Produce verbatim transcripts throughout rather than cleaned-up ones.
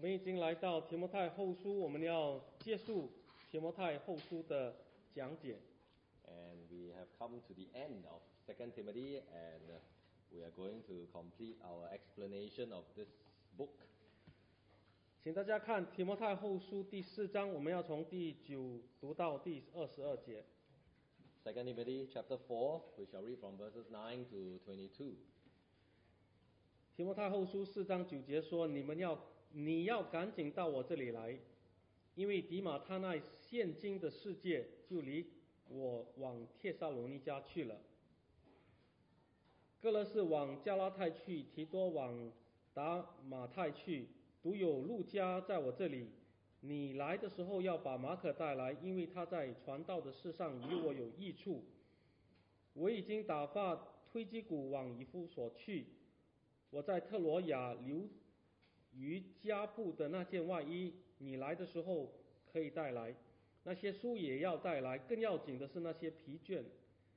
们已经来到提摩太后书，我们要结束提摩太后书的讲解。 And we have come to the end of Second Timothy, and uh, we are going to complete our explanation of this book. 请大家看提摩太后书第四章，我们要从第九读到第二十二节。 Second Timothy chapter four, we shall read from verses nine to twenty-two. 提摩太后书四章九节说：“你们要，你要赶紧到我这里来，因为迪马他那现今的世界就离我往帖撒罗尼迦去了。哥勒士往加拉太去，提多往达马太去，独有路加在我这里。你来的时候要把马可带来，因为他在传道的事上与我有益处。我已经打发推基古往以弗所去。我在特罗亚留于加布的那件外衣，你来的时候可以带来。那些书也要带来，更要紧的是那些皮卷。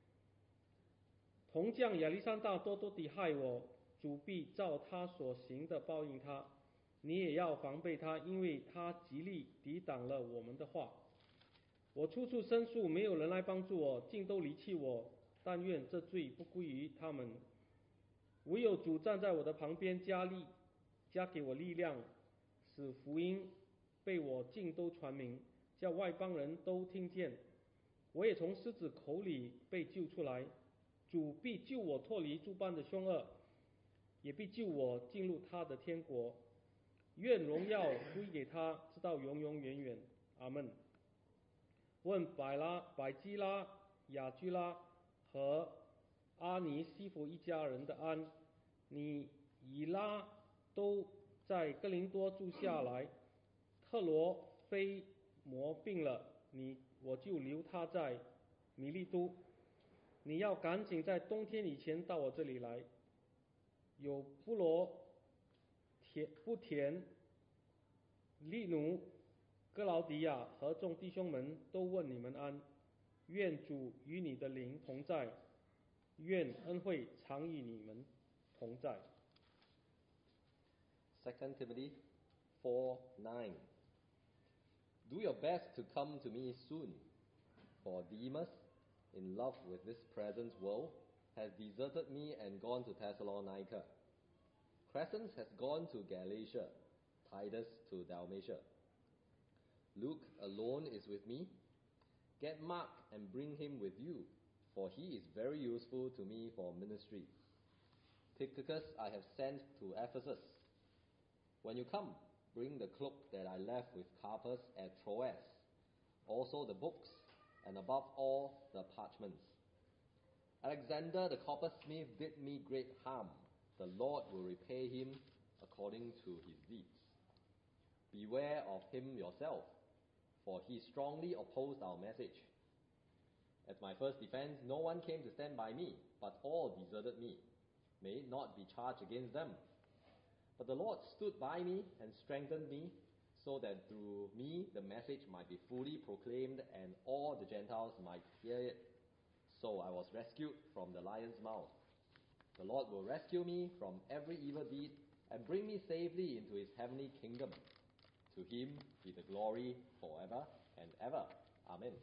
铜匠亚历山大多多地害我，主必照他所行的报应他。你也要防备他，因为他极力抵挡了我们的话。我处处申诉，没有人来帮助我，尽都离弃我。但愿这罪不归于他们。唯有主站在我的旁边，加力加给我力量，使福音被我尽都传明，叫外邦人都听见。我也从狮子口里被救出来，主必救我脱离诸般的凶恶，也必救我进入他的天国。愿荣耀归给他，直到永永远远。阿们。问百拉、百基拉、雅居拉和阿尼西弗一家人的安，你以拉都在哥林多住下来。特罗菲摩病了，你我就留他在米利都。你要赶紧在冬天以前到我这里来。有布罗田布田利努哥劳迪亚和众弟兄们都问你们安。愿主与你的灵同在，愿恩惠常与你们同在。 Second Timothy four nine. Do your best to come to me soon, for Demas, in love with this present world, has deserted me and gone to Thessalonica. Crescens has gone to Galatia, Titus to Dalmatia. Luke alone is with me. Get Mark and bring him with you, for he is very useful to me for ministry. Tychicus I have sent to Ephesus. When you come, bring the cloak that I left with Carpus at Troas, also the books, and above all the parchments. Alexander the coppersmith did me great harm. The Lord will repay him according to his deeds. Beware of him yourself, for he strongly opposed our message. At my first defense, no one came to stand by me, but all deserted me. May it not be charged against them. But the Lord stood by me and strengthened me, so that through me the message might be fully proclaimed and all the Gentiles might hear it. So I was rescued from the lion's mouth. The Lord will rescue me from every evil deed and bring me safely into his heavenly kingdom. To him be the glory forever and ever. Amen.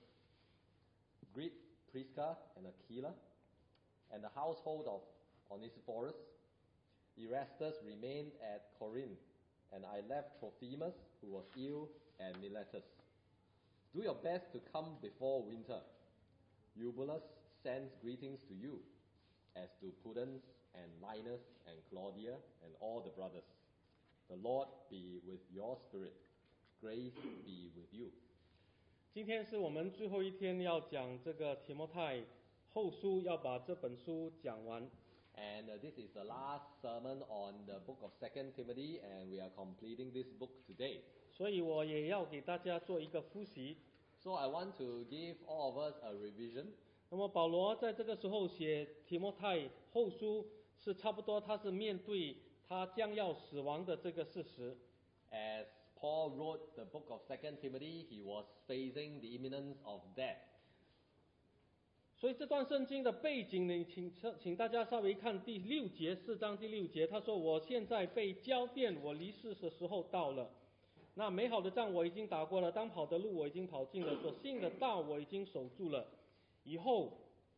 Greet Prisca and Aquila and the household of Onesiphorus. Erastus remained at Corinth, and I left Trophimus, who was ill, and Miletus. Do your best to come before winter. Eubulus sends greetings to you, as do Pudens and Linus and Claudia and all the brothers. The Lord be with your spirit. Grace be with you. 今天是我们最后一天要讲这个提摩太后书，要把这本书讲完。 And uh, this is the last sermon on the book of Second Timothy, and we are completing this book today. 所以我也要给大家做一个复习。 So I want to give all of us a revision. 那么保罗在这个时候写提摩太后书，是差不多他是面对他将要死亡的这个事实。 As Paul wrote the book of Second Timothy, he was facing the imminence of death. 所以这段圣经的背景呢，请请大家稍微看第六节，四章第六节，他说：“我现在被交奠，我离世的时候到了。” 那美好的仗我已经打过了，当跑的路我已经跑尽了，所信的道我已经守住了。以后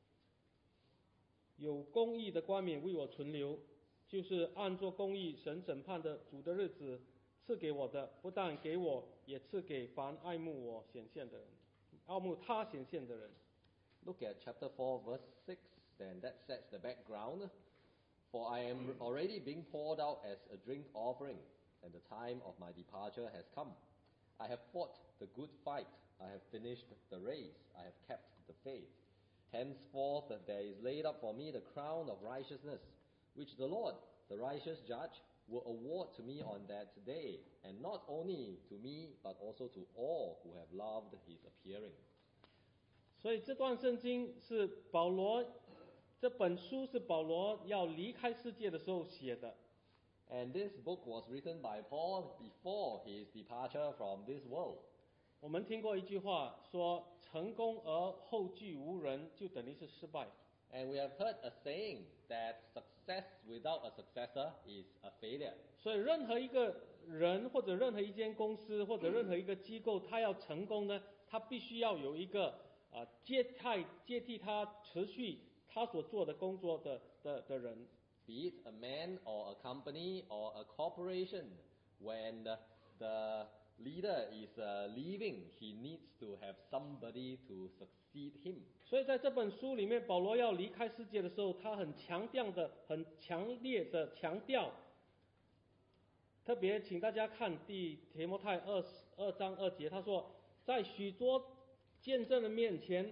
有公义的冠冕为我存留，就是按做公义神审判的主的日子赐给我的，不但给我，也赐给凡爱慕我显现的人，爱慕他显现的人。 Look at chapter four, verse six, then that sets the background. For I am already being poured out as a drink offering, and the time of my departure has come. I have fought the good fight, I have finished the race, I have kept the faith. Henceforth there is laid up for me the crown of righteousness, which the Lord, the righteous judge, will award to me on that day, and not only to me, but also to all who have loved his appearing. 所以这段圣经是保罗，这本书是保罗要离开世界的时候写的。 And this book was written by Paul before his departure from this world. 我们听过一句话说，成功而后继无人，就等于是失败。 And we have heard a saying that success without a successor is a failure. 所以任何一个人或者任何一间公司或者任何一个机构，它要成功呢，它必须要有一个啊、呃、接替接替他持续他所做的工作的的的人。 Be it a man or a company or a corporation, when the, the leader is uh, leaving, he needs to have somebody to succeed him. 所以在这本书里面，保罗要离开世界的时候，他很强调的、很强烈的强调。特别请大家看第提摩太二二章二节，他说，在许多见证人面前，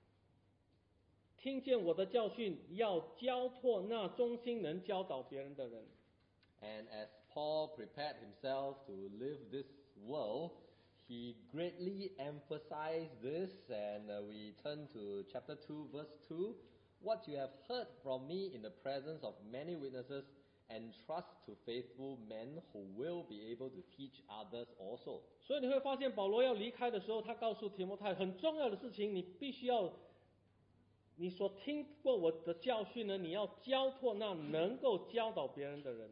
听见我的教训，要交托那忠心能教导别人的人。 And as Paul prepared himself to leave this world, he greatly emphasized this, and uh, we turn to chapter two, verse two. What you have heard from me in the presence of many witnesses, entrust to faithful men who will be able to teach others also. 所以你会发现，保罗要离开的时候，他告诉提摩太很重要的事情，你必须要，你所听过我的教训呢，你要交托那能够教导别人的人。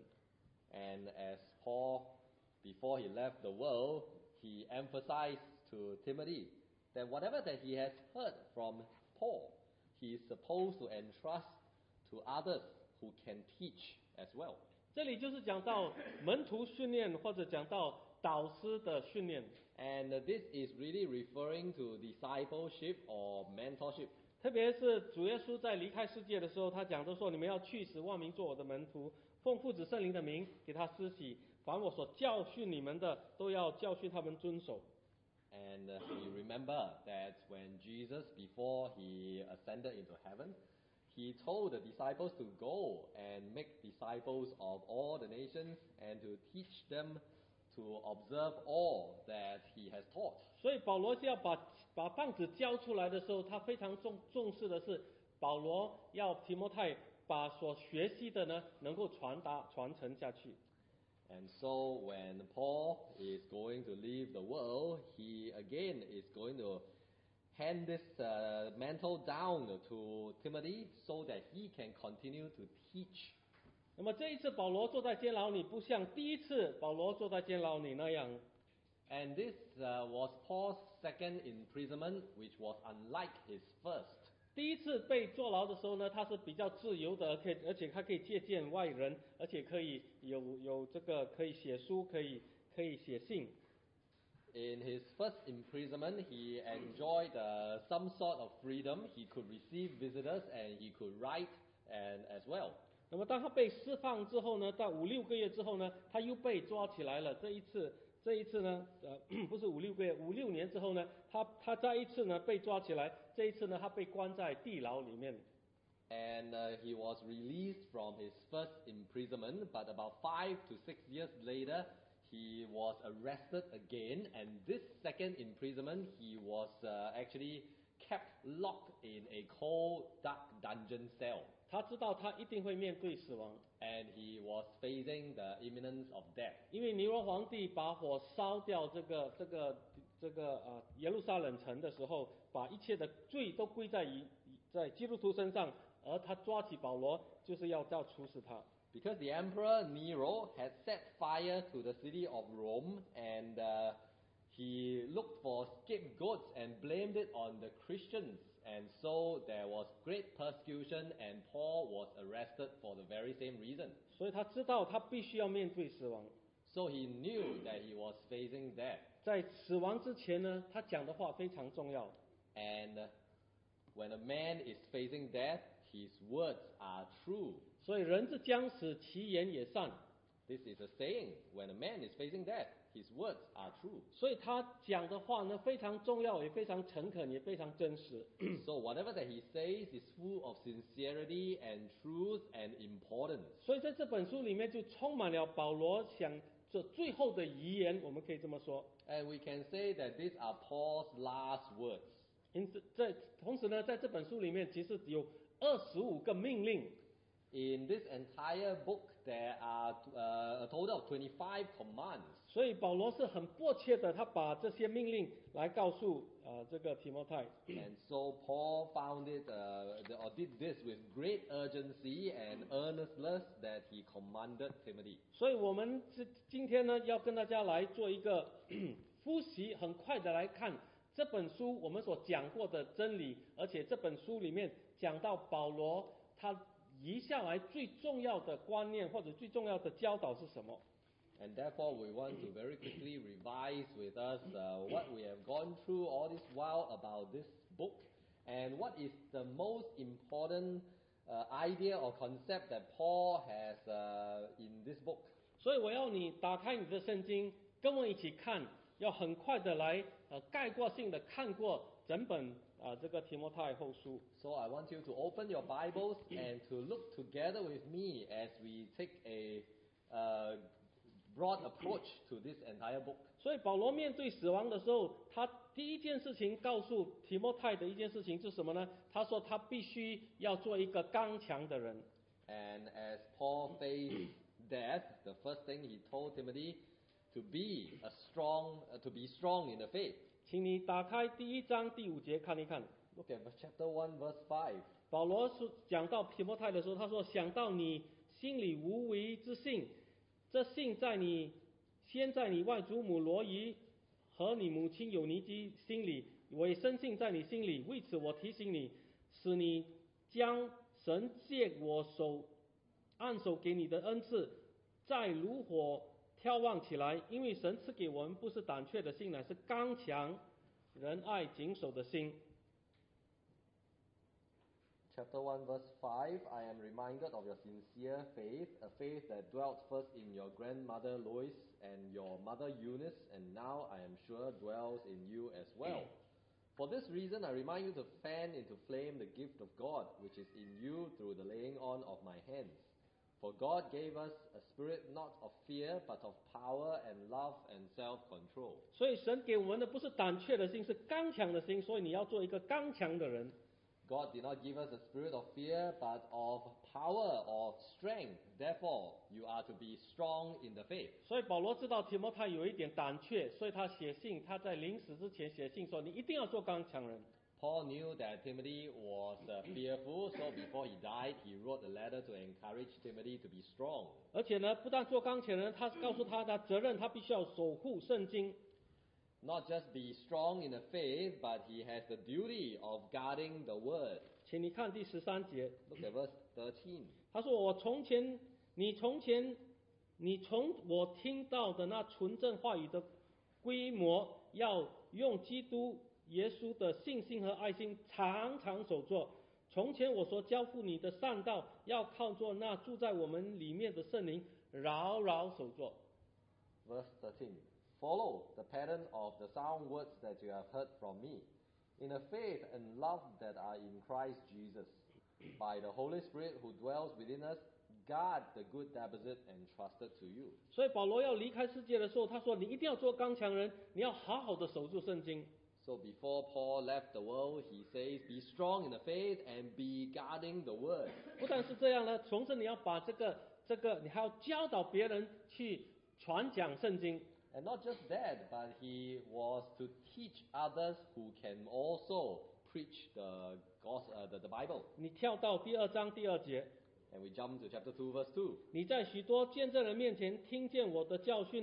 And as Paul, before he left the world, he emphasized to Timothy that whatever that he has heard from Paul, he is supposed to entrust to others who can teach as well. 这里就是讲到门徒训练，或者讲到导师的训练。 And this is really referring to discipleship or mentorship. 特别是主耶稣在离开世界的时候，他讲的说：“你们要去使万民做我的门徒，奉父子圣灵的名给他施洗，凡我所教训你们的，都要教训他们遵守。” And uh, we remember that when Jesus, before he ascended into heaven, he told the disciples to go and make disciples of all the nations and to teach them to observe all that he has taught. 所以保罗是要把把棒子交出来的时候，他非常重重视的是保罗要提摩太把所学习的呢能够传达传承下去。 And so when Paul is going to leave the world, he again is going to hand this uh, mantle down to Timothy so that he can continue to teach. 那么这一次保罗坐在监牢里，不像第一次保罗坐在监牢里那样。 And this uh, was Paul's second imprisonment, which was unlike his first. 第一次被坐牢的时候呢，他是比较自由的，而且而且他可以借鉴外人，而且可以有有这个可以写书，可以可以写信。 In his first imprisonment, he enjoyed uh, some sort of freedom. He could receive visitors and he could write and as well. 那么当他被释放之后呢，在五六个月之后呢，他又被抓起来了。这一次，这一次呢，呃，不是五六个月，五六年之后呢，他他再一次呢被抓起来。这一次呢，他被关在地牢里面。 And uh, he was released from his first imprisonment, but about five to six years later, he was arrested again. And this second imprisonment, he was uh, actually kept locked in a cold, dark dungeon cell. 他知道他一定会面对死亡， And he was facing the imminence of death. 因为尼罗皇帝把火烧掉这个这个这个啊耶路撒冷城的时候，把一切的罪都归在于在基督徒身上，而他抓起保罗就是要要处死他。 Because the emperor Nero had set fire to the city of Rome, and uh, he looked for scapegoats and blamed it on the Christians. And so there was great persecution, and Paul was arrested for the very same reason. 所以他知道他必须要面对死亡。 So he knew that he was facing death. 在死亡之前呢，他讲的话非常重要。 And when a man is facing death, his words are true. 所以人之将死，其言也善。 This is a saying. When a man is facing death, his words are true. 所以他讲的话呢非常重要，也非常诚恳，也非常真实。 So whatever that he says is full of sincerity and truth and importance. 所以在这本书里面就充满了保罗想这最后的遗言，我们可以这么说。 And we can say that these are Paul's last words. 因此，在同时呢，在这本书里面其实有二十五个命令。 In this entire book, there are uh, a total of twenty-five commands. 所以保罗是很迫切的，他把这些命令来告诉呃这个提摩太。 And so Paul found it, uh, or did this with great urgency and earnestness that he commanded Timothy. 所以我们今今天呢，要跟大家来做一个复习，很快的来看这本书我们所讲过的真理，而且这本书里面讲到保罗他遗下来最重要的观念或者最重要的教导是什么？ And therefore, we want to very quickly revise with us uh, what we have gone through all this while about this book, and what is the most important uh, idea or concept that Paul has uh, in this book. 所以我要你打开你的圣经，跟我一起看，要很快的来呃概括性的看过整本啊、呃、这个提摩太后书。 So I want you to open your Bibles and to look together with me as we take a uh, broad approach to this entire book. 所以保罗面对死亡的时候，他第一件事情告诉提摩太的一件事情是什么呢？他说他必须要做一个刚强的人。 And as Paul faced death, the first thing he told Timothy to be a strong, uh, to be strong in the faith. 请你打开第一章第五节看一看。 Look at chapter one, verse five. 保罗是讲到提摩太的时候，他说：“想到你心里无为之信，这信在你先在你外祖母罗伊和你母亲有尼基心里，我也深信在你心里。为此我提醒你，使你将神借我手按手给你的恩赐，再如火眺望起来，因为神赐给我们不是胆怯的心，乃是刚强、仁爱、谨守的心。” Chapter one, verse five. I am reminded of your sincere faith, a faith that dwelt first in your grandmother Lois and your mother Eunice, and now I am sure dwells in you as well. For this reason, I remind you to fan into flame the gift of God, which is in you through the laying on of my hands. For God gave us a spirit not of fear, but of power and love and self-control. 所以神给我们的不是胆怯的心，是刚强的心。所以你要做一个刚强的人。 God did not give us a spirit of fear, but of power or strength. Therefore, you are to be strong in the faith. 所以保罗知道提摩太有一点胆怯，所以他写信，他在临死之前写信说：“你一定要做刚强人。” Paul knew that Timothy was uh, fearful, so before he died, he wrote a letter to encourage Timothy to be strong. 而且呢，不但做刚强人，他告诉他的责任，他必须要守护圣经。 Not just be strong in the faith, but he has the duty of guarding the word. 请你看第十三节， Look at verse thirteen. 他说：“我从前，你从前，你从我听到的那纯正话语的规模，要用基督耶稣的信心和爱心常常守做。从前我所交付你的善道，要靠着那住在我们里面的圣灵，牢牢守做。” Verse thirteen. Follow the pattern of the sound words that you have heard from me, in the faith and love that are in Christ Jesus. By the Holy Spirit who dwells within us, guard the good deposit entrusted to you. 所以保罗要离开世界的时候，他说：“你一定要做刚强人，你要好好的守住圣经。” So before Paul left the world, he says, be strong in the faith and be guarding the word. 不但是这样呢，同时你要把这个这个，你还要教导别人去传讲圣经。 And not just that, but he was to teach others who can also preach the gospel, uh, the, the Bible. 你跳到第二章第二节， And we jump to chapter two, verse two. 你在许多见证人面前听见我的教训呢，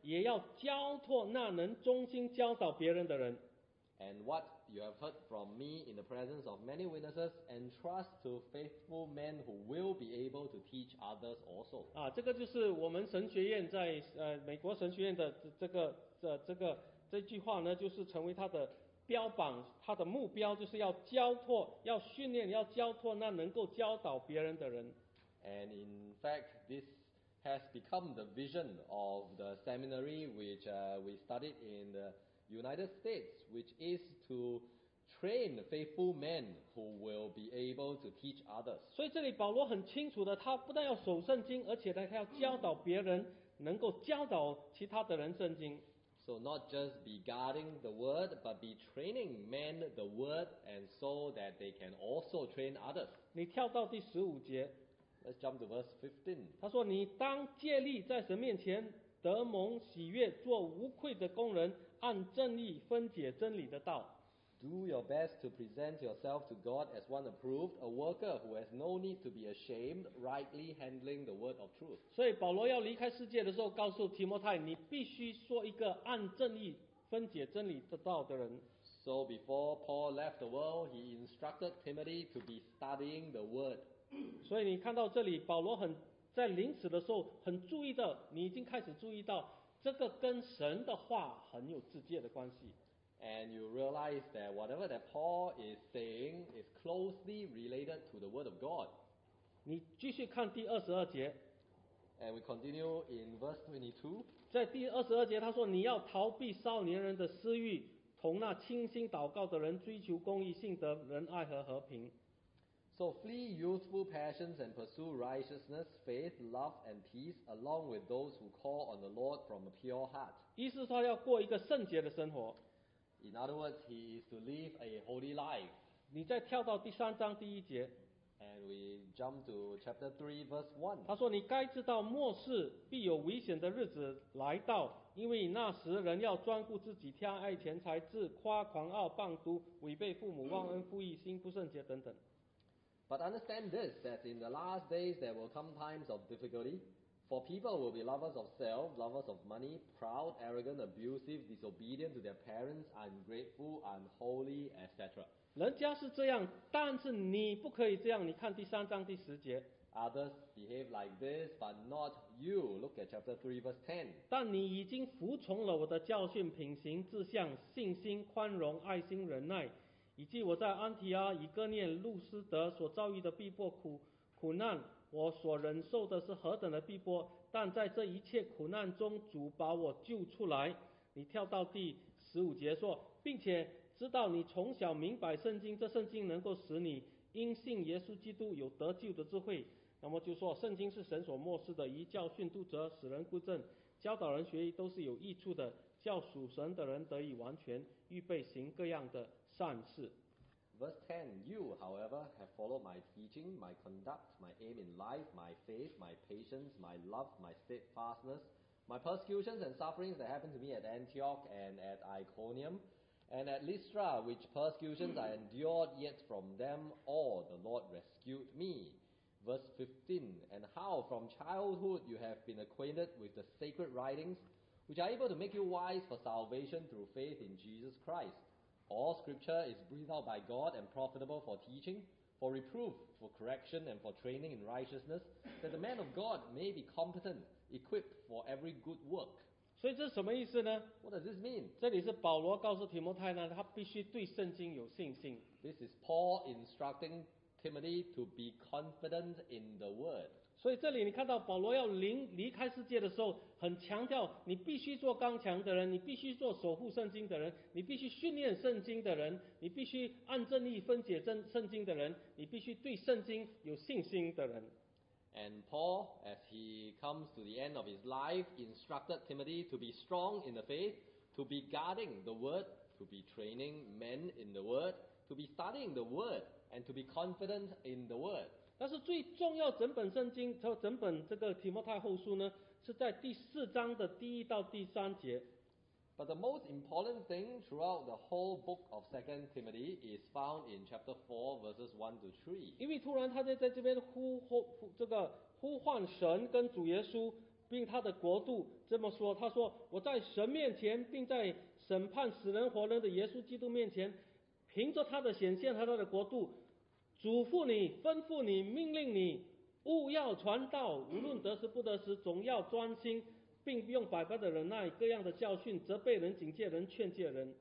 也要交托那能忠心教导别人的人。 And what you have heard from me in the presence of many witnesses, entrust to faithful men who will be able to teach others also. 啊，这个就是我们神学院在呃美国神学院的这这个这这个这句话呢，就是成为他的标榜，他的目标就是要交托，要训练，要交托那能够教导别人的人。 And in fact, this has become the vision of the seminary which uh, we studied in the United States, which is to train faithful men who will be able to teach others. 所以这里保罗很清楚的，他不但要守圣经，而且呢，他要教导别人，能够教导其他的人圣经。 So not just be guarding the word, but be training men the word, and so that they can also train others. 你跳到第十五节， Let's jump to verse fifteen. 他说：“你当借力在神面前得蒙喜悦，做无愧的工人，按正义分解真理的道。” Do your best to present yourself to God as one approved, a worker who has no need to be ashamed, rightly handling the word of truth. 所以保罗要离开世界的时候，告诉提摩太，你必须做一个按正义分解真理的道的人。 So before Paul left the world, he instructed Timothy to be studying the word. 所以你看到这里，保罗很在临死的时候很注意到，你已经开始注意到这个跟神的话很有直接的关系。 And you realize that whatever that Paul is saying is closely related to the word of God. 你继续看第二十二节， And we continue in verse twenty-two. 在第二十二节他说：“你要逃避少年人的私欲，同那清心祷告的人追求公义、信德、仁爱和和平。” So flee youthful passions and pursue righteousness, faith, love, and peace, along with those who call on the Lord from a pure heart. 意思说要过一个圣洁的生活。 In other words, he is to live a holy life. 你再跳到第三章第一节， And we jump to chapter three, verse one. 他说：“你该知道末世必有危险的日子来到，因为那时人要专顾自己，贪爱钱财，自夸、狂傲、棒毒，违背父母，忘恩负义，心不圣洁等等。” But understand this, that in the last days there will come times of difficulty, for people will be lovers of self, lovers of money, proud, arrogant, abusive, disobedient to their parents, ungrateful, unholy, et cetera. 人家是这样，但是你不可以这样。你看第三章第十节， Others behave like this, but not you. Look at chapter three, verse ten. 但你已经服从了我的教训、品行、志向、信心、宽容、爱心、忍耐，以及我在安提阿、以哥念、路斯德所遭遇的逼迫苦苦难，我所忍受的是何等的逼迫，但在这一切苦难中，主把我救出来。你跳到第十五节说，并且知道你从小明白圣经，这圣经能够使你因信耶稣基督有得救的智慧。那么就说，圣经是神所漠视的，以教训、督责、使人归正、教导人学艺，都是有益处的，叫属神的人得以完全，预备行各样的善事。 Verse ten. You, however, have followed my teaching, my conduct, my aim in life, my faith, my patience, my love, my steadfastness, my persecutions and sufferings that happened to me at Antioch and at Iconium, and at Lystra, which persecutions I endured, yet from them all the Lord rescued me. Verse fifteen. And how from childhood you have been acquainted with the sacred writings, which are able to make you wise for salvation through faith in Jesus Christ. All scripture is breathed out by God and profitable for teaching, for reproof, for correction, and for training in righteousness, that the man of God may be competent, equipped for every good work. 所以这是什么意思呢？ What does this mean? 这里是保罗告诉提摩太呢，他必须对圣经有信心。 This is Paul instructing Timothy to be confident in the word. 所以这里你看到保罗要离离开世界的时候，很强调你必须做刚强的人，你必须做守护圣经的人，你必须训练圣经的人，你必须按正义分解真圣经的人，你必须对圣经有信心的人。 And Paul, as he comes to the end of his life, instructed Timothy to be strong in the faith, to be guarding the word, to be training men in the word, to be studying the word, and to be confident in the word. 但是最重要，整本圣经和整本这个提摩太后书呢，是在第四章的第一到第三节。 But the most important thing throughout the whole book of Second Timothy is found in chapter four, verses one to three. 因为突然他在在这边呼呼呼这个呼唤神跟主耶稣， 并他的国度这么说，他说：“我在神面前，并在审判死人活人的耶稣基督面前，凭着他的显现和他的国度，嘱咐你、吩咐你、命令你，务要传道，无论得时不得时，总要专心，并用百般的忍耐、各样的教训，责备人、警戒人、劝诫人。”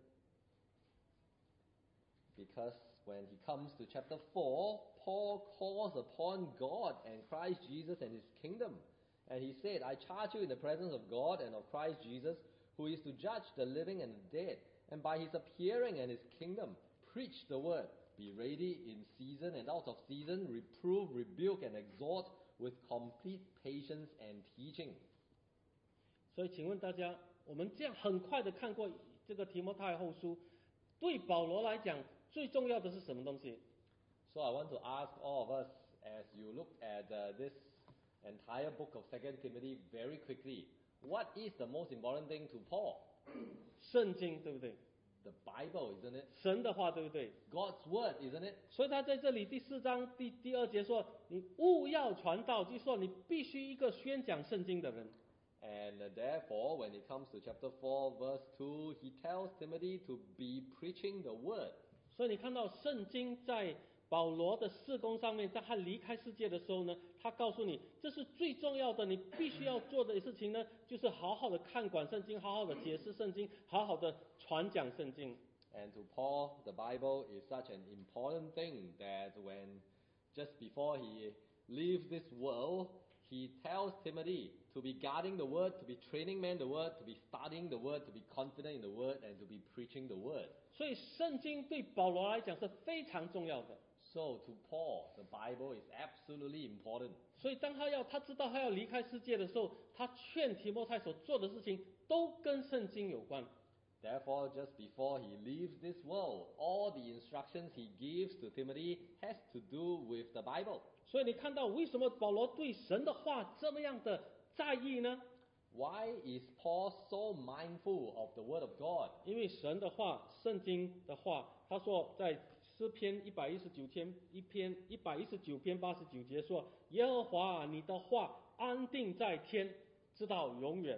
Because when he comes to chapter four, Paul calls upon God and Christ Jesus and his kingdom. And he said, I charge you in the presence of God and of Christ Jesus, who is to judge the living and the dead, and by his appearing and his kingdom, preach the word. Be ready in season and out of season, reprove, rebuke, and exhort with complete patience and teaching. 所以，请问大家，我们这样很快的看过这个提摩太后书，对保罗来讲，最重要的是什么东西？ So I want to ask all of us, as you look at uh, this entire book of Second Timothy very quickly, what is the most important thing to Paul? 圣经，对不对？ The Bible, isn't it? 神的话，对不对？ God's word, isn't it? 所以他在这里第四章第第二节说：“你务要传道，就是说你必须一个宣讲圣经的人。” And uh, therefore, when it comes to chapter four, verse two, he tells Timothy to be preaching the word. 所以你看到圣经在保罗的事工上面，在他离开世界的时候呢，他告诉你，这是最重要的，你必须要做的事情呢，就是好好的看管圣经，好好的解释圣经，好好的传讲圣经。 And to Paul, the Bible is such an important thing that when just before he leaves this world, he tells Timothy to be guarding the word, to be training men the word, to be studying the word, to be confident in the word, and to be preaching the word. 所以圣经对保罗来讲是非常重要的。 So to Paul, the Bible is absolutely important. 所以当他要他知道他要离开世界的时候，他劝提摩太所做的事情都跟圣经有关。 Therefore, just before he leaves this world, all the instructions he gives to Timothy has to do with the Bible. 所以你看到为什么保罗对神的话这么样的在意呢？ Why is Paul so mindful of the Word of God? 因为神的话，圣经的话，他说在诗篇一百一十九篇一篇一百一十九篇八十九节说：“耶和华啊，你的话安定在天，直到永远。”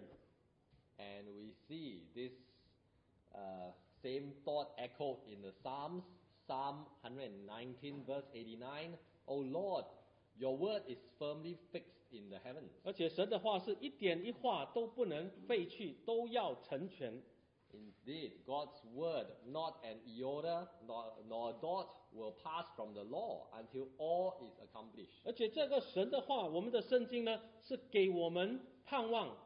And we see this uh, same thought echoed in the Psalms, Psalm one nineteen, verse eighty-nine. O Lord, your word is firmly fixed in the heavens. 而且神的话是一点一画都不能废去，都要成全。 Indeed, God's word, not an iota nor, nor a dot, will pass from the law until all is accomplished. 而且这个神的话，我们的圣经呢，是给我们盼望。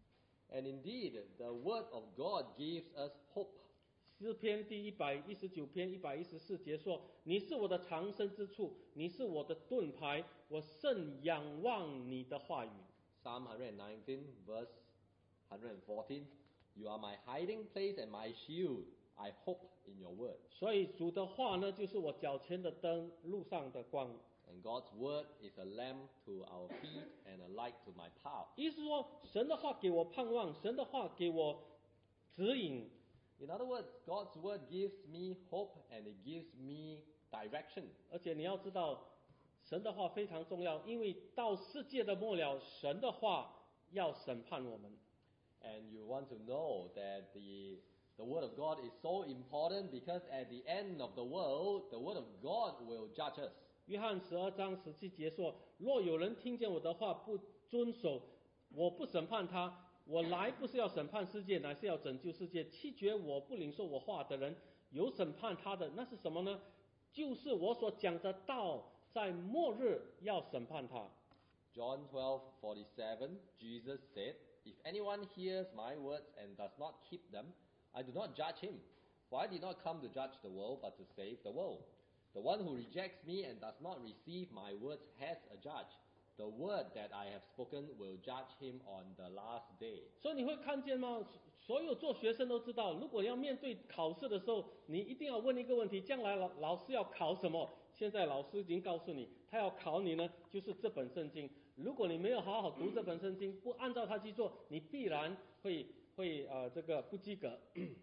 And indeed, the word of God gives us hope. 诗篇第一百一十九篇一百一十四节说：“你是我的藏身之处，你是我的盾牌，我甚仰望你的话语。” Psalm one nineteen, verse one fourteen. You are my hiding place and my shield. I hope in your word. 所以主的话呢，就是我脚前的灯，路上的光。 And God's word is a lamp to our feet and a light to my path. 意思说，神的话给我盼望，神的话给我指引。 In other words, God's word gives me hope and it gives me direction. 而且你要知道，神的话非常重要，因为到世界的末了，神的话要审判我们。 And you want to know that the, the word of God is so important because at the end of the world, the word of God will judge us. 约翰十二章十七节说：“若有人听见我的话不遵守，我不审判他。我来不是要审判世界，乃是要拯救世界。弃绝我不领受我话的人，有审判他的，那是什么呢？就是我所讲的道，在末日要审判他。” John twelve forty-seven, Jesus said, If anyone hears my words and does not keep them, I do not judge him. For I did not come to judge the world, but to save the world. The one who rejects me and does not receive my words has a judge. The word that I have spoken will judge him on the last day. 所以你会看见吗？所有做学生都知道，如果要面对考试的时候，你一定要问一个问题：将来老老师要考什么？现在老师已经告诉你，他要考你呢，就是这本圣经。如果你没有好好读这本圣经，不按照它去做，你必然会会呃这个不及格。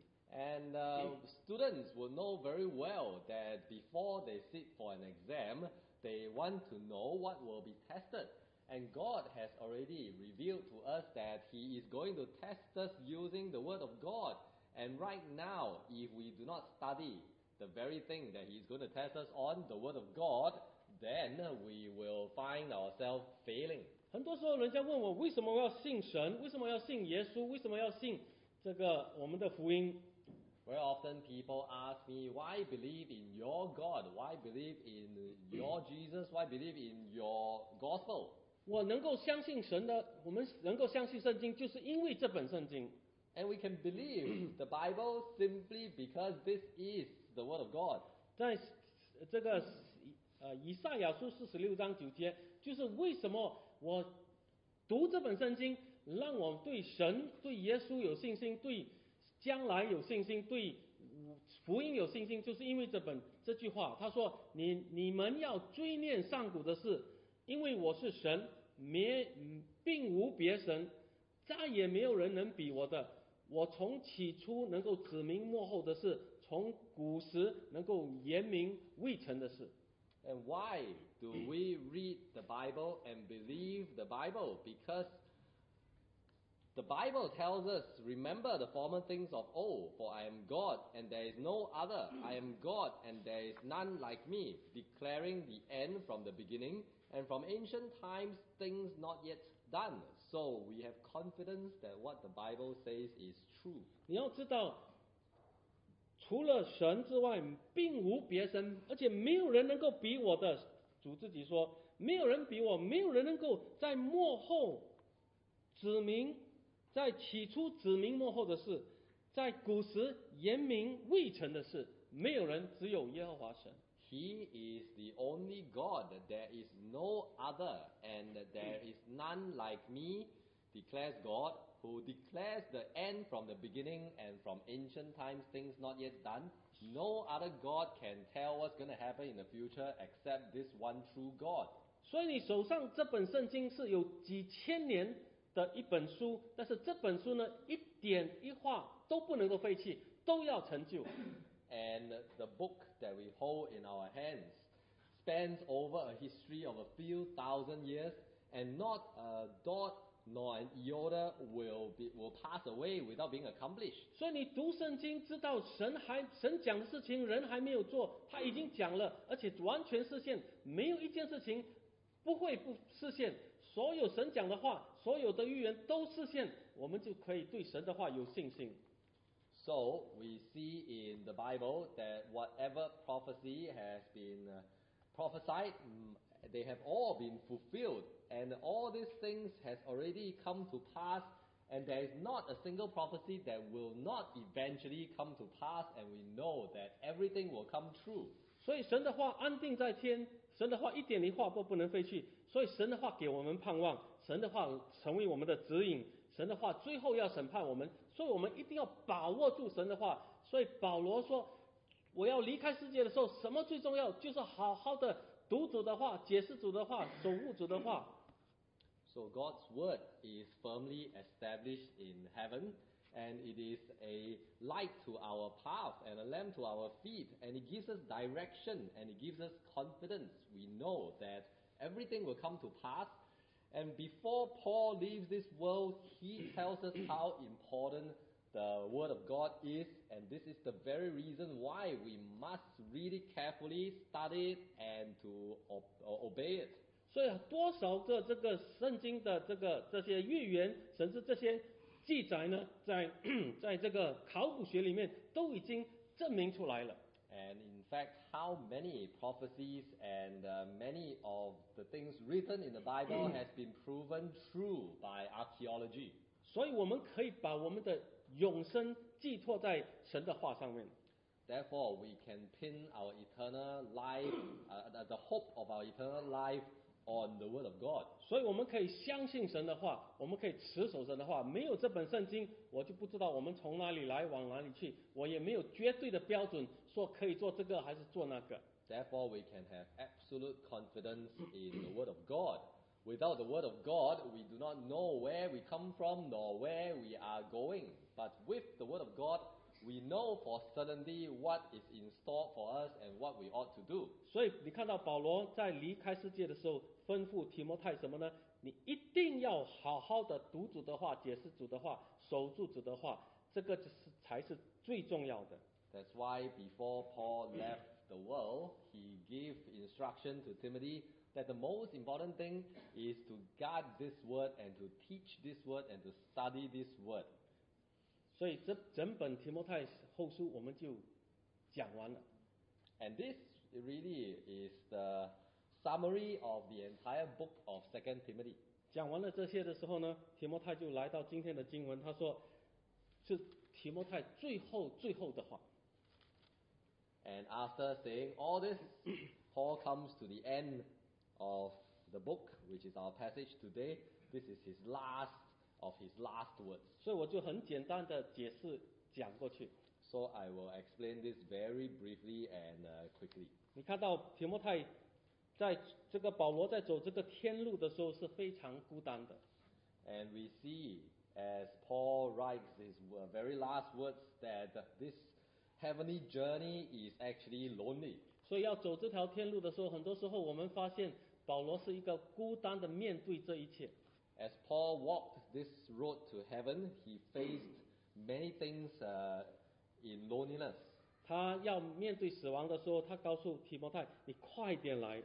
And uh, students will know very well that before they sit for an exam, they want to know what will be tested. And God has already revealed to us that He is going to test us using the Word of God. And right now, if we do not study the very thing that He is going to test us on, the Word of God, then we will find ourselves failing. 很多时候，人家问我为什么我要信神，为什么要信耶稣，为什么要信这个我们的福音？ Very often people ask me, why believe in your God? Why believe in your Jesus? Why believe in your gospel? 我能够相信神的，我们能够相信圣经，就是因为这本圣经。 And we can believe the Bible simply because this is the Word of God. 在这个呃以赛亚书四十六章九节，就是为什么我读这本圣经，让我对神、对耶稣有信心，对将来有信心，对福音有信心，就是因为这本这句话。他说：“你你们要追念上古的事，因为我是神，别并无别神，再也没有人能比我的。我从起初能够指明末后的事，从古时能够言明未成的事。” And why do we read the Bible and believe the Bible? Because the Bible tells us, remember the former things of old, for I am God and there is no other. I am God and there is none like me, declaring the end from the beginning and from ancient times things not yet done. So we have confidence that what the Bible says is true. 你要知道，除了神之外，并无别神，而且没有人能够比我的。主自己说，没有人比我，没有人能够在幕后指明。在起初指明幕后的事，在古时言明未成的事，没有人，只有耶和华神。 He is the only God, there is no other, and there is none like me, declares God, who declares the end from the beginning and from ancient times things not yet done. No other God can tell what's going to happen in the future except this one true God. 所以你手上这本圣经是有几千年的一本书，但是这本书呢，一点一画都不能够废弃，都要成就。 And the book that we hold in our hands spans over a history of a few thousand years, and not a dot nor an iota will be will pass away without being accomplished. 所以你读圣经，知道神还神讲的事情，人还没有做，他已经讲了，而且完全实现，没有一件事情不会不实现。所有神讲的话，所有的预言都实现，我们就可以对神的话有信心。 So we see in the Bible that whatever prophecy has been uh, prophesied, mm, they have all been fulfilled, and all these things has already come to pass, and there is not a single prophecy that will not eventually come to pass, and we know that everything will come true. 所以神的话安定在天，神的话一点一画都不能废去，所以神的话给我们盼望，神的话成为我们的指引，神的话最后要审判我们，所以我们一定要把握住神的话。所以保罗说，我要离开世界的时候，什么最重要？就是好好的读主的话，解释主的话，守护主的话。 So God's word is firmly established in heaven, and it is a light to our path and a lamp to our feet, and it gives us direction and it gives us confidence. We know that everything will come to pass. And before Paul leaves this world, he tells us how important the Word of God is, and this is the very reason why we must read it carefully, study it, and to obey it. 所以多少个这个圣经的这个这些预言，甚至这些记载呢，在在这个考古学里面都已经证明出来了。 And in fact, how many prophecies and uh, many of the things written in the Bible has been proven true by archaeology. 所以我们可以把我们的永生寄托在神的话上面。 Therefore, we can pin our eternal life, uh, the hope of our eternal life on the Word of God. 所以我们可以相信神的话，我们可以持守神的话。没有这本圣经，我就不知道我们从哪里来，往哪里去。我也没有绝对的标准，说可以做这个还是做那个。 Therefore, we can have absolute confidence in the Word of God. Without the Word of God, we do not know where we come from nor where we are going. But with the Word of God, we know for certainty what is in store for us and what we ought to do. 所以你看到保罗在离开世界的时候， 吩咐提摩太什么呢？你一定要好好的读主的话，解释主的话，守住主的话，这个就是才是最重要的。 That's why before Paul left the world, he gave instruction to Timothy that the most important thing is to guard this word and to teach this word and to study this word. 所以这整本提摩太后书我们就讲完了。 And this really is the summary of the entire book of Second Timothy. 讲完了这些的时候呢，提摩太就来到今天的经文，他说是提摩太最后最后的话。 And after saying all this, Paul comes to the end of the book, which is our passage today. This is his last of his last words. 所以我就很简单的解释讲过去。 So I will explain this very briefly and uh, quickly. 你看到提摩太在这个保罗在走这个天路的时候是非常孤单的。 And we see as Paul writes his uh, very last words that this heavenly journey is actually lonely. 所以要走这条天路的时候，很多时候我们发现保罗是一个孤单的面对这一切。 As Paul walked this road to heaven, he faced many things uh, in loneliness. 他要面对死亡的时候，他告诉提摩太：“你快点来。”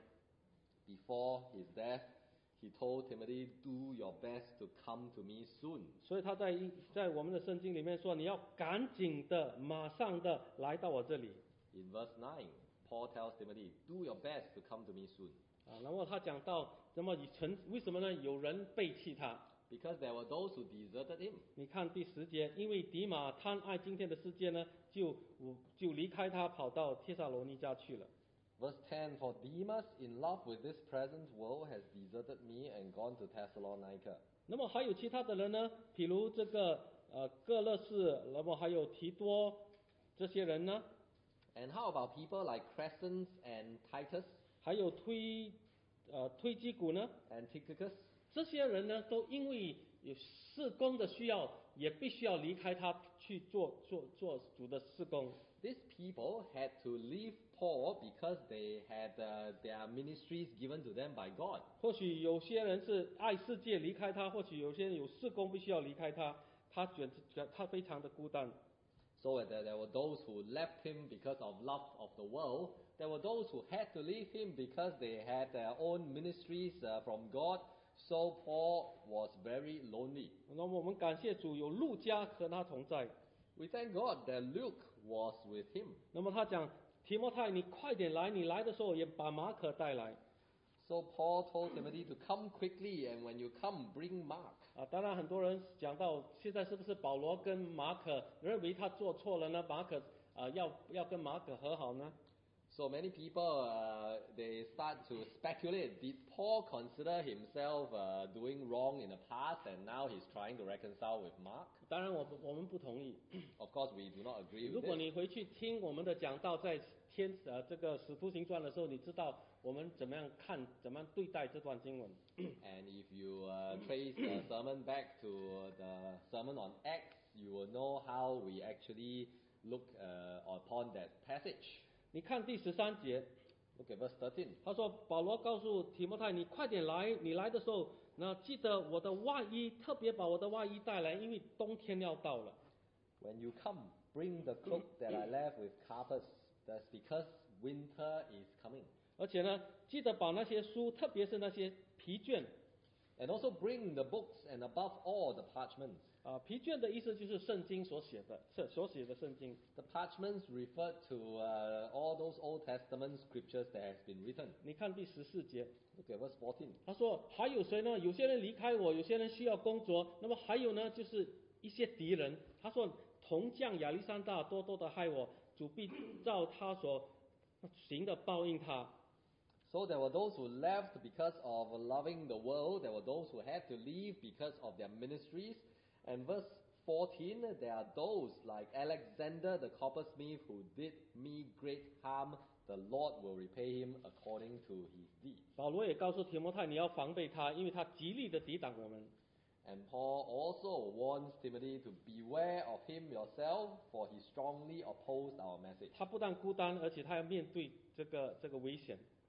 Before his death, he told Timothy, "Do your best to come to me soon." 所以他在在我们的圣经里面说：“你要赶紧的、马上的来到我这里。” In verse nine, Paul tells Timothy, "Do your best to come to me soon." 啊，然后他讲到，那么以曾为什么呢？有人背弃他。 Because there were those who deserted him. 你看第十节，因为迪马贪爱今天的世界呢，就就离开他，跑到帖撒罗尼迦去了。 Verse ten, "For Demas, in love with this present world, has deserted me and gone to Thessalonica." 那么还有其他的人呢？譬如这个呃各勒士，那么还有提多这些人呢？ And how about people like Crescens and Titus 还有推呃推基古呢？ and Tychicus? 这些人呢，都因为有事工的需要，也必须要离开他去做做做主的事工。 These people had to leave Paul because they had uh, their ministries given to them by God. 或许有些人是爱世界离开他，或许有些人有事工必须要离开他，他觉觉他非常的孤单。 So that there were those who left him because of love of the world. There were those who had to leave him because they had their own ministries uh, from God. So Paul was very lonely. 那么我们感谢主，有路加和他同在。 We thank God that Luke was with him. 那么他讲提摩太，你快点来，你来的时候也把马可带来。 So Paul told Timothy to come quickly, and when you come, bring Mark. 啊，当然很多人讲到现在是不是保罗跟马可认为他做错了呢？马可啊要要跟马可和好呢？ So many people, uh, they start to speculate, did Paul consider himself uh, doing wrong in the past and now he's trying to reconcile with Mark? 当然我不我们不同意。 Of course, we do not agree 如 with 果 this. 你回去听我们的讲道，在天呃这个使徒行传的时候，你知道我们怎么样看、怎么样对待这段经文。 And if you uh, trace the sermon back to the sermon on Acts, you will know how we actually look uh, upon that passage. 你看第十三节， Look at verse thirteen. 他说保罗告诉提摩太，你快点来，你来的时候，那记得我的外衣，特别把我的外衣带来，因为冬天要到了。 When you come, bring the cloak that I left with Carpus. That's because winter is coming. 而且呢，记得把那些书，特别是那些皮卷 And also bring the books and above all the parchments. 啊，皮卷的意思就是圣经所写的，是所写的圣经。 The parchments refer to uh, all those Old Testament scriptures that has been written. 你看第十四节， Look at verse fourteen. 他说还有谁呢？有些人离开我，有些人需要工作，那么还有呢，就是一些敌人。他说铜匠亚历山大多多的害我，主必照他所行的报应他。 So there were those who left because of loving the world. There were those who had to leave because of their ministries. And verse fourteen, there are those like Alexander the coppersmith who did me great harm. The Lord will repay him according to his deeds. 保罗也告诉提摩太，你要防备他，因为他极力的抵挡我们。 And Paul also warns Timothy to beware of him yourself, for he strongly opposed our message. 他不但孤单，而且他要面对这个这个危险。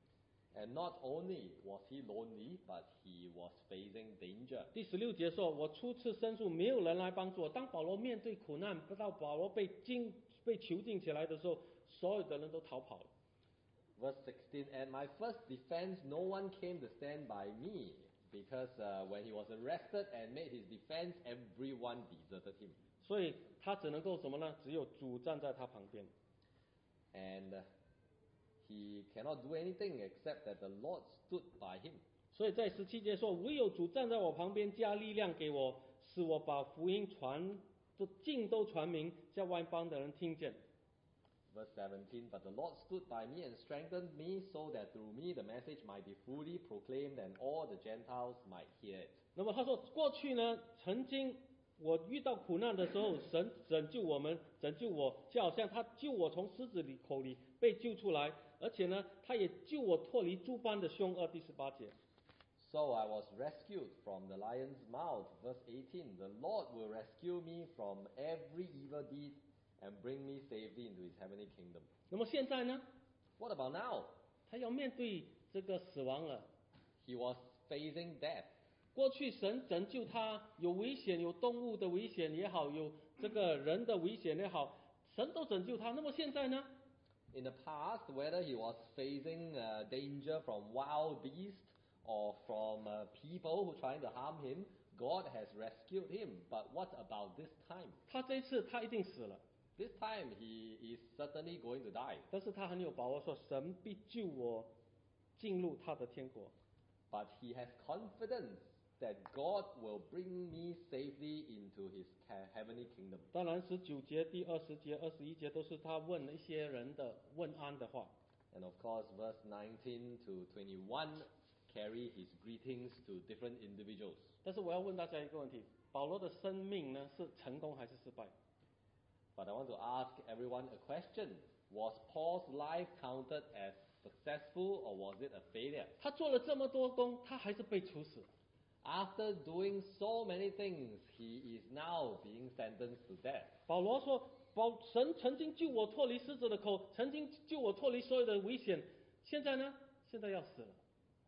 And not only was he lonely, but he was facing danger. 第十六节说：“我初次申诉，没有人来帮助我。当保罗面对苦难，不到保罗被禁被囚禁起来的时候，所有的人都逃跑了。” Verse sixteen, At my first defense, no one came to stand by me, because uh, when he was arrested and made his defense, everyone deserted him. 所以他只能够什么呢？只有主站在他旁边。 And uh, he cannot do anything except that the Lord stood by him. 所以在十七节说：“唯有主站在我旁边，加力量给我，使我把福音传，都尽都传明，叫外邦的人听见。” Verse seventeen, But the Lord stood by me and strengthened me, so that through me the message might be fully proclaimed and all the Gentiles might hear it. 那么他说，过去呢，曾经我遇到苦难的时候，神拯救我们，拯救我，就好像他救我从狮子里口里被救出来，而且呢，他也救我脱离诸般的凶恶。第十八节。 So I was rescued from the lion's mouth. Verse eighteen, The Lord will rescue me from every evil deed and bring me safely into his heavenly kingdom. 那么现在呢， What about now? 他要面对这个死亡了。 He was facing death. 过去神拯救他，有危险，有动物的危险也好，有这个人的危险也好，神都拯救他。那么现在呢？ In the past, whether he was facing uh, danger from wild beasts or from uh, people who trying to harm him, God has rescued him. But what about this time? 他这一次他一定死了， This time he is certainly going to die. 但是他很有把握说，神必救我进入他的天国。 But he has confidence that God will bring me safely into his ca- heavenly kingdom. 当然，十九节、第二十节、二十一节都是他问了一些人的问安的话。 And of course, verse nineteen to twenty-one carry his greetings to different individuals. 但是我要问大家一个问题：保罗的生命呢，是成功还是失败？ But I want to ask everyone a question. Was Paul's life counted as successful or was it a failure? 他做了这么多工，他还是被处死。 After doing so many things, he is now being sentenced to death. 保罗说：“保神曾经救我脱离狮子的口，曾经救我脱离所有的危险，现在呢？现在要死了。”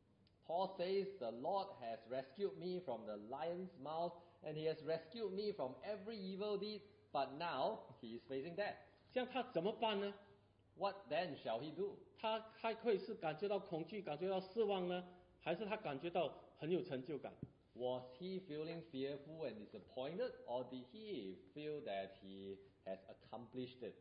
Paul says, The Lord has rescued me from the lion's mouth, and he has rescued me from every evil deed, but now he is facing death. 这样他怎么办呢？ What then shall he do? 他还会是感觉到恐惧，感觉到失望呢，还是他感觉到很有成就感？ Was he feeling fearful and disappointed, or did he feel that he has accomplished it?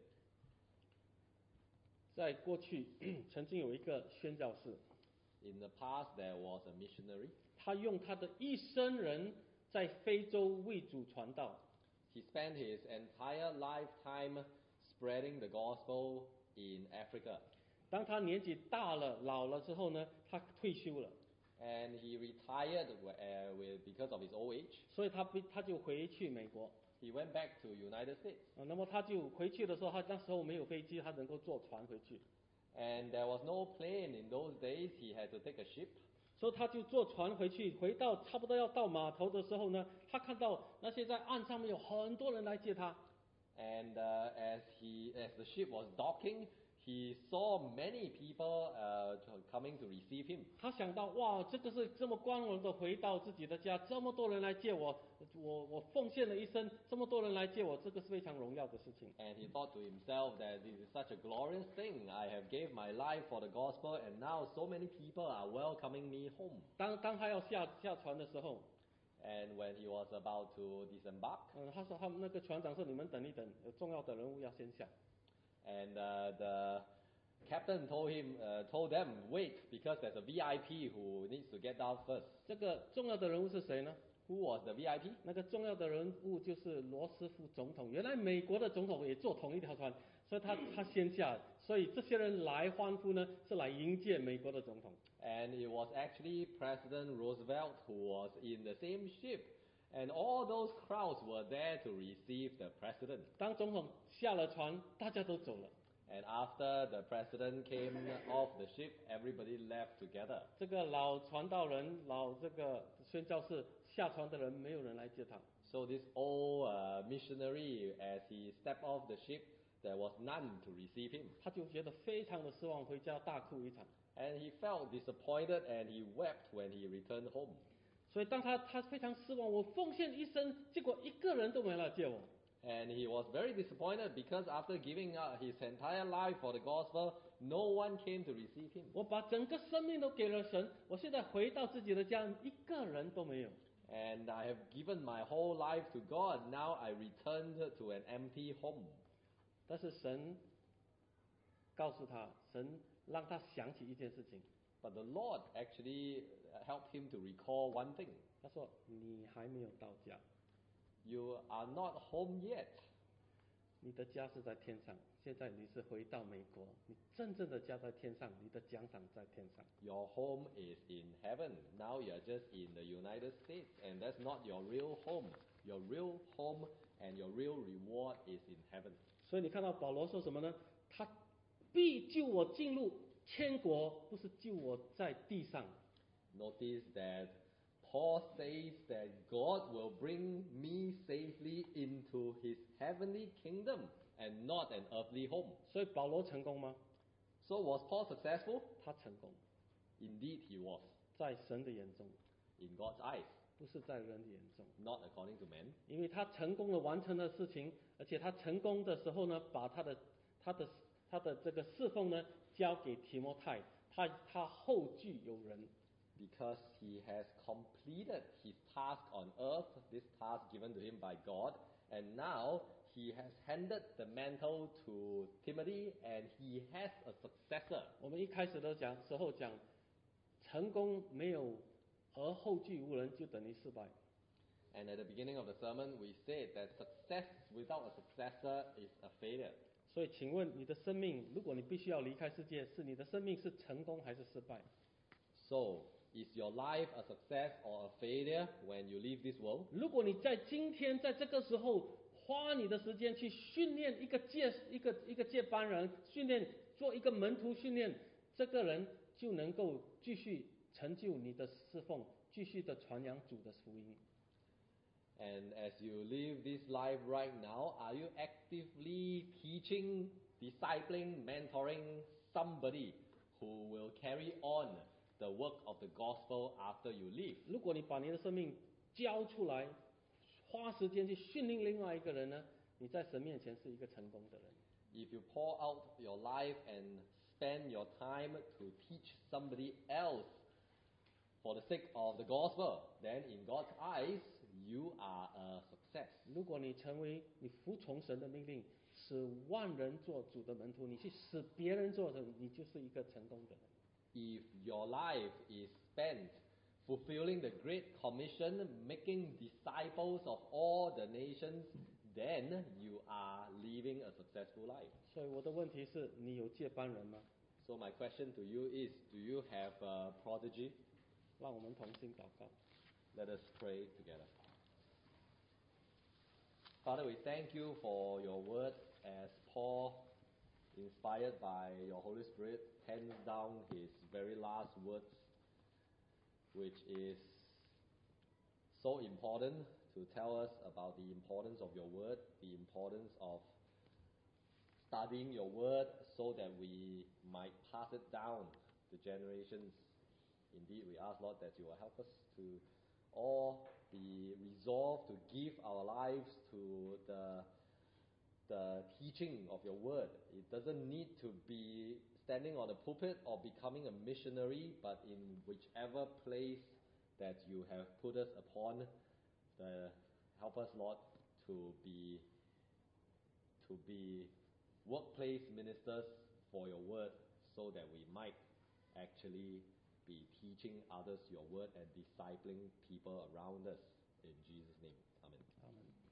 在过去曾经有一个宣教士， In the past, there was a missionary. 他用他的一生人在非洲为主传道。 He spent his entire lifetime spreading the gospel in Africa. 当他年纪大了、老了之后呢，他退休了， And he retired uh, with, because of his old age. 所以他被他就回去美国。 He went back to United States. 啊，那么他就回去的时候，他那时候没有飞机，他能够坐船回去， And there was no plane in those days. He had to take a ship. 所以他就坐船回去。回到差不多要到码头的时候呢，他看到那些在岸上面有很多人来接他， And uh, as he, as the ship was docking, he saw many people uh, coming to receive him. 他想到哇，这个是这么光荣的回到自己的家，这么多人来接我，我我奉献了一生，这么多人来接我，这个是非常荣耀的事情。 And he thought to himself that this is such a glorious thing. I have gave my life for the gospel, and now so many people are welcoming me home. 当当他要下下船的时候， And when he was about to disembark, 嗯，他说他们那个船长说你们等一等，有重要的人物要先下。 and uh, the captain told him, uh, told them, wait, because there's a V I P who needs to get down first. 这个重要的人物是谁呢？ Who was the V I P? 那个重要的人物就是罗斯福总统。原来美国的总统也坐同一条船，所以他他先下，所以这些人来欢呼呢，是来迎接美国的总统。 And it was actually President Roosevelt who was in the same ship. And all those crowds were there to receive the president. 当总统下了船，大家都走了。 And after the president came off the ship, everybody left together. 这个老传道人、老这个宣教士下船的人，没有人来接他。 So this old uh, missionary, as he stepped off the ship, there was none to receive him. 他就觉得非常的失望，回家大哭一场。 And he felt disappointed and he wept when he returned home. 所以当他他非常失望，我奉献一生，结果一个人都没来接我。 And he was very disappointed because after giving up his entire life for the gospel, no one came to receive him. 我把整个生命都给了神，我现在回到自己的家，一个人都没有。 And I have given my whole life to God. Now I returned to an empty home. 但是神告诉他，神让他想起一件事情。 But the Lord actually helped him to recall one thing. 他说：“你还没有到家， You are not home yet. 你的家是在天上。现在你是回到美国，你真正的家在天上，你的奖赏在天上。 Your home is in heaven. Now you are just in the United States, and that's not your real home. Your real home and your real reward is in heaven. ” 所以你看到保罗说什么呢？他必救我进入天国，不是救我在地上。 Notice that Paul says that God will bring me safely into his heavenly kingdom and not an earthly home. 所以保罗成功吗？ So was Paul successful? 他成功， Indeed he was, 在神的眼中， in God's eyes, 不是在人的眼中。 not according to men. 因为他成功的完成了事情，而且他成功的时候呢，把他的他的他的这个侍奉呢交给提摩太，他他后继有人。 Because he has completed his task on earth, this task given to him by God, and now he has handed the mantle to Timothy, and he has a successor. 我们一开始的讲时候讲，成功没有而后继无人，就等于失败。 And at the beginning of the sermon, we said that success without a successor is a failure. 所以，请问你的生命，如果你必须要离开世界，是你的生命是成功还是失败？ So, is your life a success or a failure when you leave this world? 如果你在今天在这个时候花你的时间去训练一个接一个一个接班人，训练做一个门徒训练，这个人就能够继续成就你的侍奉，继续的传扬主的福音。 And as you live this life right now, are you actively teaching, discipling, mentoring somebody who will carry on the work of the gospel after you leave? 如果你把你的生命交出来，花时间去训练另外一个人呢，你在神面前是一个成功的人。 If you pour out your life and spend your time to teach somebody else for the sake of the gospel, then in God's eyes, you are a success. 如果你成为你服从神的命令，使万人做主的门徒，你去使别人做的，你就是一个成功的人。 If your life is spent fulfilling the Great Commission, making disciples of all the nations, then you are living a successful life. 所以我的问题是，你有接班人吗？ So my question to you is, do you have a prodigy? 让我们同心祷告。 Let us pray together. Father, we thank you for your word as Paul, inspired by your Holy Spirit, pens down his very last words, which is so important to tell us about the importance of your word, the importance of studying your word so that we might pass it down to generations. Indeed, we ask, Lord, that you will help us to all be resolved to give our lives to the, the teaching of your word. It doesn't need to be standing on the pulpit or becoming a missionary, but in whichever place that you have put us upon, the, help us, Lord, to be to be workplace ministers for your word, so that we might actually be teaching others your word and discipling people around us. In Jesus' name, amen. Amen.